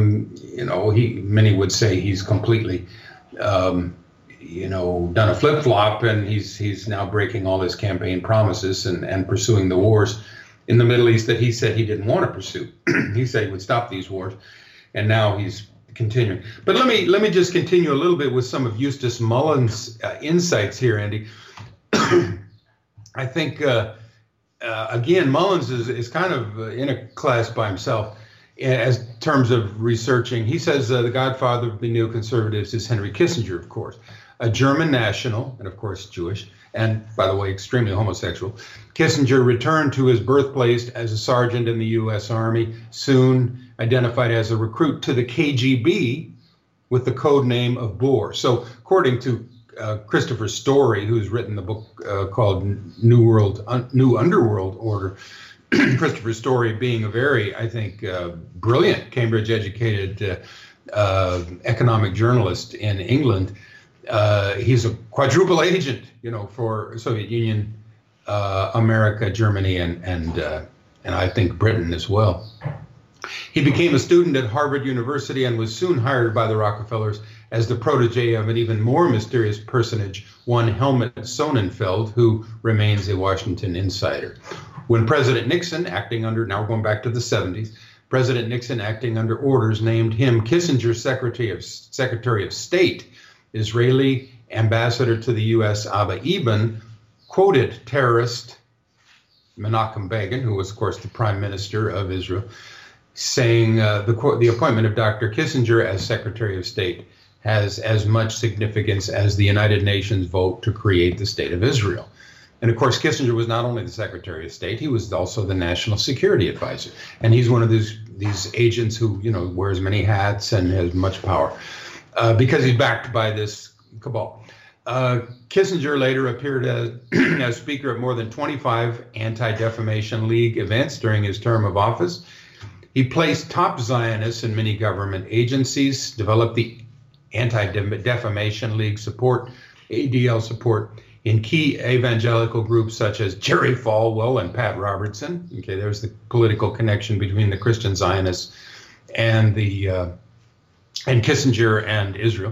many would say he's completely done a flip flop, and he's now breaking all his campaign promises and pursuing the wars in the Middle East that he said he didn't want to pursue. He said he would stop these wars, and now he's continuing. But let me just continue a little bit with some of Eustace Mullins' insights here, Andy. I think again, Mullins is kind of in a class by himself as terms of researching. He says the godfather of the neoconservatives is Henry Kissinger, of course, a German national and of course Jewish, and by the way, extremely homosexual. Kissinger returned to his birthplace as a sergeant in the U.S. Army, soon identified as a recruit to the KGB with the code name of Bohr. So according to Christopher Story, who's written the book called New Underworld Order, Christopher Story being a very, I think, brilliant Cambridge-educated economic journalist in England, he's a quadruple agent, for Soviet Union, America, Germany, and I think Britain as well. He became a student at Harvard University and was soon hired by the Rockefellers as the protege of an even more mysterious personage, one Helmut Sonnenfeld, who remains a Washington insider. When President Nixon, now we're going back to the 70s, President Nixon, acting under orders, named him Kissinger Secretary of State, Israeli ambassador to the U.S. Abba Eban quoted terrorist Menachem Begin, who was, of course, the prime minister of Israel, saying the appointment of Dr. Kissinger as Secretary of State has as much significance as the United Nations vote to create the State of Israel. And of course, Kissinger was not only the Secretary of State, he was also the National Security Advisor. And he's one of these agents who, wears many hats and has much power because he's backed by this cabal. Kissinger later appeared as speaker of more than 25 Anti-Defamation League events during his term of office. He placed top Zionists in many government agencies, developed the Anti-Defamation League support, ADL support, in key evangelical groups such as Jerry Falwell and Pat Robertson. Okay, there's the political connection between the Christian Zionists and Kissinger and Israel.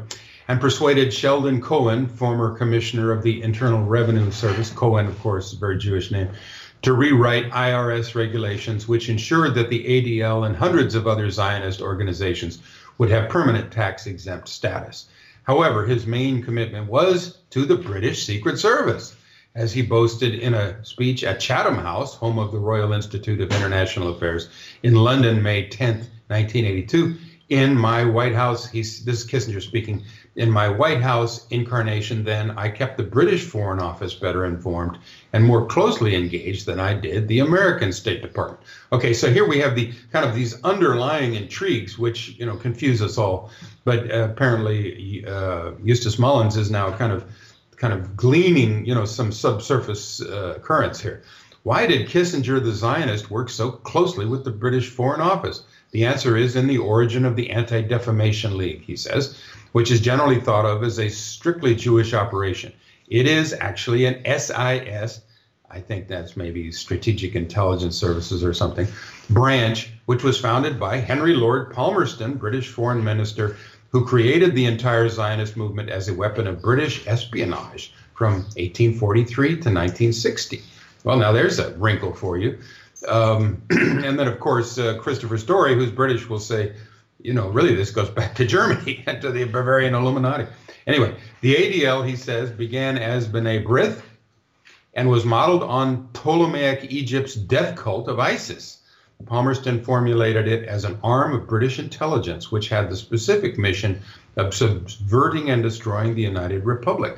and persuaded Sheldon Cohen, former commissioner of the Internal Revenue Service, Cohen, of course, a very Jewish name, to rewrite IRS regulations which ensured that the ADL and hundreds of other Zionist organizations would have permanent tax-exempt status. However, his main commitment was to the British Secret Service, as he boasted in a speech at Chatham House, home of the Royal Institute of International Affairs, in London, May 10th, 1982. In my White House, this is Kissinger speaking, in my White House incarnation then, I kept the British Foreign Office better informed and more closely engaged than I did the American State Department. Okay, so here we have the kind of these underlying intrigues which, confuse us all. But apparently Eustace Mullins is now kind of gleaning, some subsurface currents here. Why did Kissinger, the Zionist, work so closely with the British Foreign Office? The answer is in the origin of the Anti-Defamation League, he says, which is generally thought of as a strictly Jewish operation. It is actually an SIS, I think that's maybe Strategic Intelligence Services or something, branch, which was founded by Henry Lord Palmerston, British Foreign Minister, who created the entire Zionist movement as a weapon of British espionage from 1843 to 1960. Well, now there's a wrinkle for you. And then, of course, Christopher Story, who's British, will say, really this goes back to Germany and to the Bavarian Illuminati. Anyway, the ADL, he says, began as B'nai B'rith and was modeled on Ptolemaic Egypt's death cult of Isis. Palmerston formulated it as an arm of British intelligence, which had the specific mission of subverting and destroying the American Republic,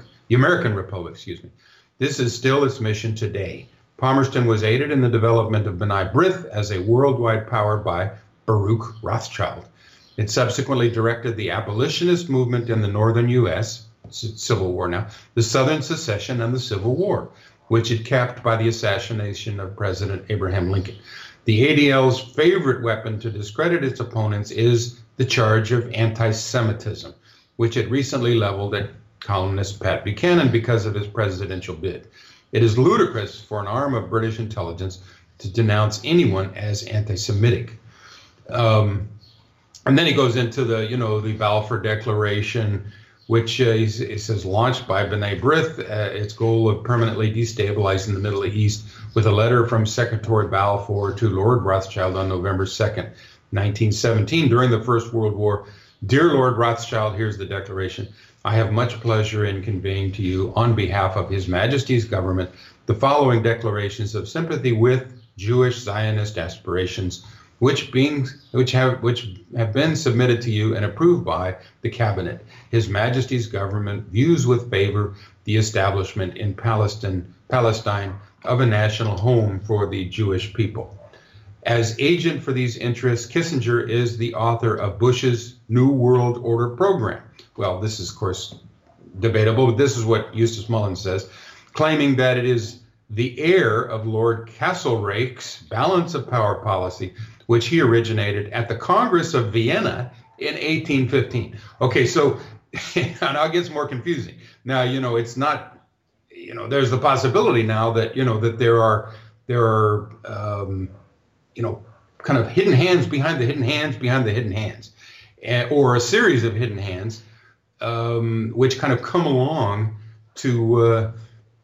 This is still its mission today. Palmerston was aided in the development of B'nai B'rith as a worldwide power by Baruch Rothschild. It subsequently directed the abolitionist movement in the northern U.S., Civil War now, the Southern Secession and the Civil War, which it capped by the assassination of President Abraham Lincoln. The ADL's favorite weapon to discredit its opponents is the charge of anti-Semitism, which it recently leveled at columnist Pat Buchanan because of his presidential bid. It is ludicrous for an arm of British intelligence to denounce anyone as anti-Semitic. And then he goes into the Balfour Declaration, which he says launched by B'nai B'rith, its goal of permanently destabilizing the Middle East, with a letter from Secretary Balfour to Lord Rothschild on November 2nd, 1917, during the First World War. Dear Lord Rothschild, here's the declaration. I have much pleasure in conveying to you, on behalf of His Majesty's government, the following declarations of sympathy with Jewish Zionist aspirations, which have been submitted to you and approved by the Cabinet. His Majesty's government views with favor the establishment in Palestine of a national home for the Jewish people. As agent for these interests, Kissinger is the author of Bush's New World Order program. Well, this is, of course, debatable, but this is what Eustace Mullins says, claiming that it is the heir of Lord Castlereagh's balance of power policy, which he originated at the Congress of Vienna in 1815. Okay, so now it gets more confusing. Now, it's not, there's the possibility now that, that there are kind of hidden hands behind the hidden hands behind the hidden hands, or a series of hidden hands, which kind of come along toward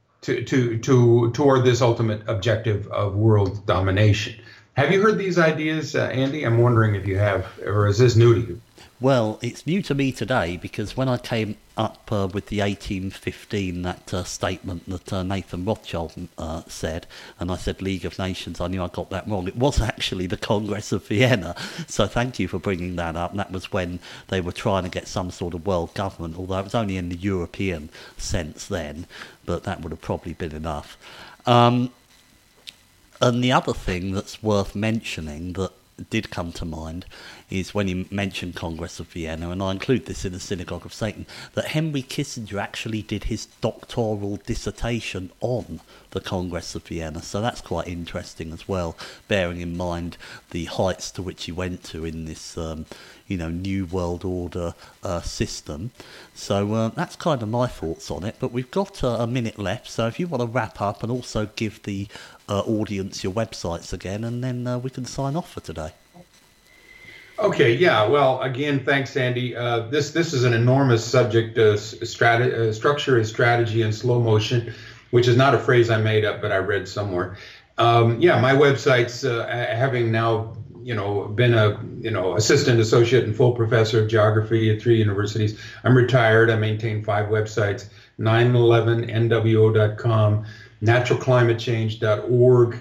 this ultimate objective of world domination. Have you heard these ideas, Andy? I'm wondering if you have, or is this new to you? Well, it's new to me today because when I came up with the 1815, that statement that Nathan Rothschild said, and I said League of Nations, I knew I got that wrong. It was actually the Congress of Vienna. So thank you for bringing that up. And that was when they were trying to get some sort of world government, although it was only in the European sense then, but that would have probably been enough. And the other thing that's worth mentioning that did come to mind is when you mentioned Congress of Vienna, and I include this in the Synagogue of Satan, that Henry Kissinger actually did his doctoral dissertation on the Congress of Vienna. So that's quite interesting as well, bearing in mind the heights to which he went to in this, New World Order system. So that's kind of my thoughts on it. But we've got a minute left, so if you want to wrap up and also give the audience your websites again, and then we can sign off for today. Okay, yeah. Well, again, thanks, Andy. This is an enormous subject. Structure is strategy in slow motion, which is not a phrase I made up, but I read somewhere. Yeah, my website's having now, been a assistant, associate, and full professor of geography at 3 universities. I'm retired. I maintain 5 websites: 911nwo.com, naturalclimatechange.org,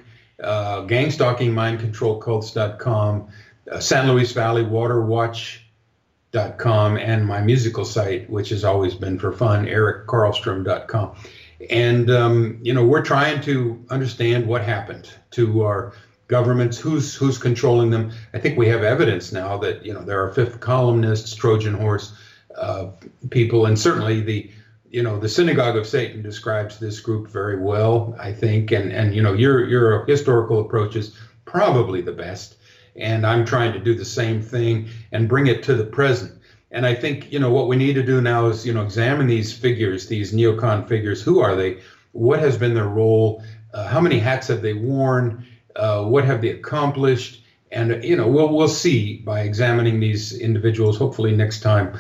gangstalkingmindcontrolcults.com. San Luis Valley Waterwatch.com, and my musical site, which has always been for fun, erickarlstrom.com. And, we're trying to understand what happened to our governments, who's controlling them. I think we have evidence now that, there are fifth columnists, Trojan horse people, and certainly the Synagogue of Satan describes this group very well, I think. And your historical approach is probably the best. And I'm trying to do the same thing and bring it to the present. And I think, what we need to do now is, examine these figures, these neocon figures. Who are they? What has been their role? How many hats have they worn? What have they accomplished? And, we'll see by examining these individuals, hopefully next time,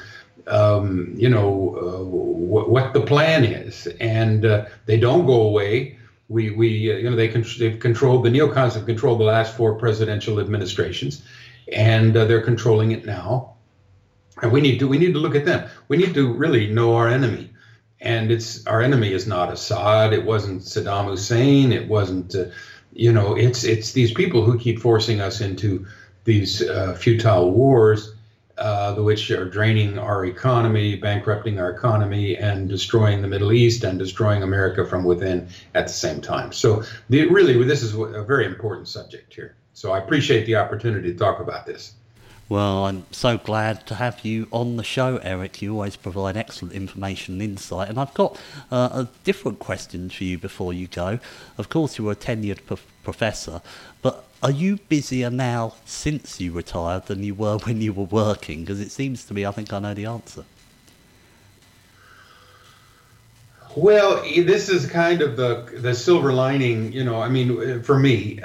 what the plan is. And they don't go away. They've controlled, the neocons have controlled the last 4 presidential administrations, and they're controlling it now. And we need to look at them. We need to really know our enemy, and our enemy is not Assad. It wasn't Saddam Hussein. It wasn't, it's these people who keep forcing us into these futile wars, which are draining our economy, bankrupting our economy, and destroying the Middle East and destroying America from within at the same time. So this is a very important subject here. So I appreciate the opportunity to talk about this. Well, I'm so glad to have you on the show, Eric. You always provide excellent information and insight. And I've got a different question for you before you go. Of course, you were a tenured professor, but are you busier now since you retired than you were when you were working? Because it seems to me, I think I know the answer. Well, this is kind of the silver lining, for me.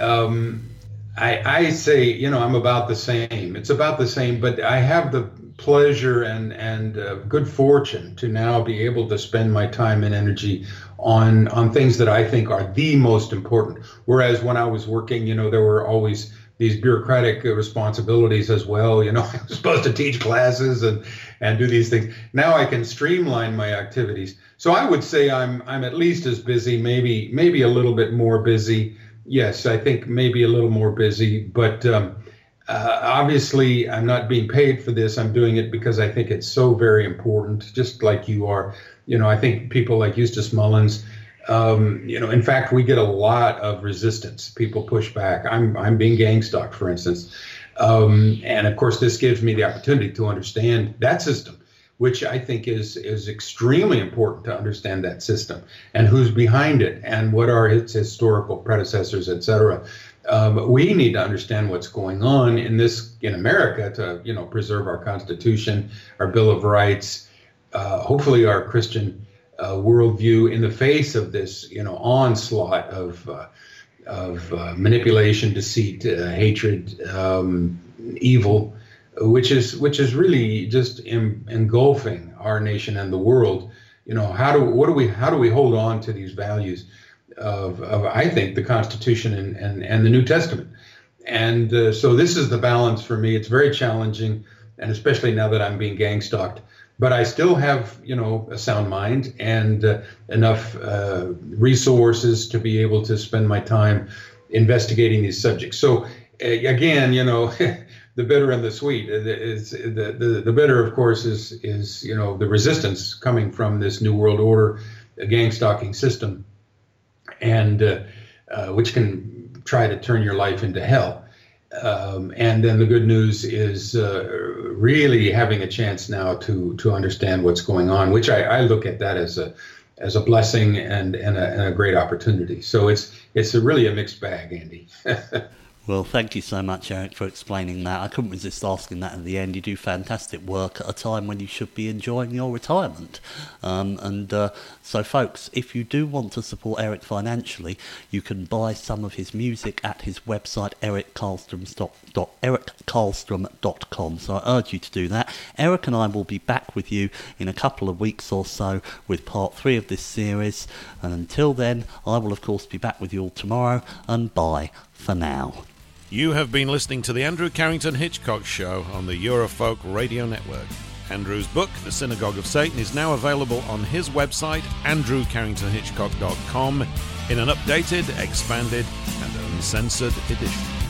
I say, I'm about the same. It's about the same, but I have the pleasure and good fortune to now be able to spend my time and energy on things that I think are the most important. Whereas when I was working, there were always these bureaucratic responsibilities as well. I was supposed to teach classes and do these things. Now I can streamline my activities. So I would say I'm at least as busy, maybe a little bit more busy. Yes, I think maybe a little more busy, but obviously I'm not being paid for this. I'm doing it because I think it's so very important, just like you are. I think people like Eustace Mullins, in fact, we get a lot of resistance. People push back. I'm being gang stalked, for instance. And of course, this gives me the opportunity to understand that system, which I think is extremely important to understand that system and who's behind it and what are its historical predecessors, et cetera. We need to understand what's going on in America to, preserve our Constitution, our Bill of Rights, hopefully our Christian worldview in the face of this, onslaught of manipulation, deceit, hatred, evil, which is really just engulfing our nation and the world. How do we hold on to these values of I think the Constitution and the New Testament? And so this is the balance for me. It's very challenging, and especially now that I'm being gang stalked. But I still have, a sound mind and enough resources to be able to spend my time investigating these subjects. So again, the bitter and the sweet. The bitter, of course, is the resistance coming from this New World Order, gang stalking system, and which can try to turn your life into hell. And then the good news is really having a chance now to understand what's going on, which I look at that as a blessing and a great opportunity. So it's really a mixed bag, Andy. Well, thank you so much, Eric, for explaining that. I couldn't resist asking that at the end. You do fantastic work at a time when you should be enjoying your retirement. So, folks, if you do want to support Eric financially, you can buy some of his music at his website, erickarlstrom.com. So I urge you to do that. Eric and I will be back with you in a couple of weeks or so with part 3 of this series. And until then, I will, of course, be back with you all tomorrow. And bye for now. You have been listening to the Andrew Carrington Hitchcock Show on the Eurofolk Radio Network. Andrew's book, The Synagogue of Satan, is now available on his website, andrewcarringtonhitchcock.com, in an updated, expanded, and uncensored edition.